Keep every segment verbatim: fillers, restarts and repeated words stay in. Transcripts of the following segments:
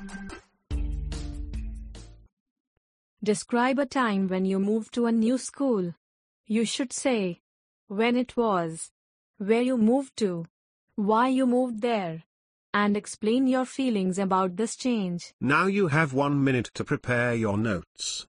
Describe a time when you moved to a new school. You should say when it was, where you moved to, why you moved there, and explain your feelings about this change. Now you have one minute to prepare your notes.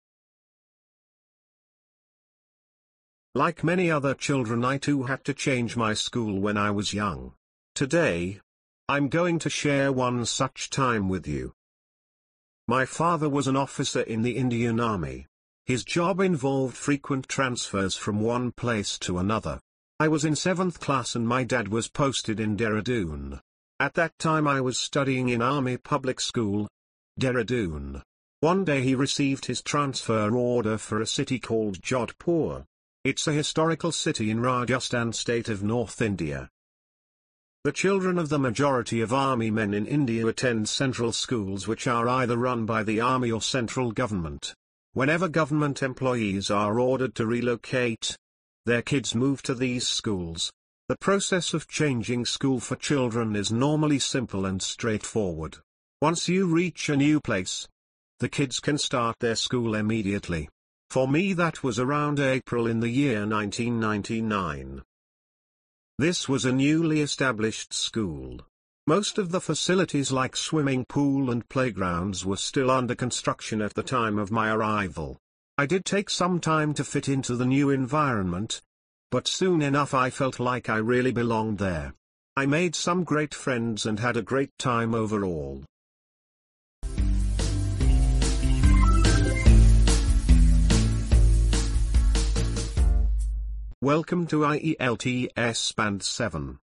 Like many other children, I too had to change my school when I was young. Today, I'm going to share one such time with you. My father was an officer in the Indian Army. His job involved frequent transfers from one place to another. I was in seventh class and my dad was posted in Dehradun. At that time I was studying in Army Public School, Dehradun. One day he received his transfer order for a city called Jodhpur. It's a historical city in Rajasthan state of North India. The children of the majority of army men in India attend central schools which are either run by the army or central government. Whenever government employees are ordered to relocate, their kids move to these schools. The process of changing school for children is normally simple and straightforward. Once you reach a new place, the kids can start their school immediately. For me that was around April in the year nineteen ninety-nine. This was a newly established school. Most of the facilities like swimming pool and playgrounds were still under construction at the time of my arrival. I did take some time to fit into the new environment, but soon enough I felt like I really belonged there. I made some great friends and had a great time overall. Welcome to I E L T S Band seven.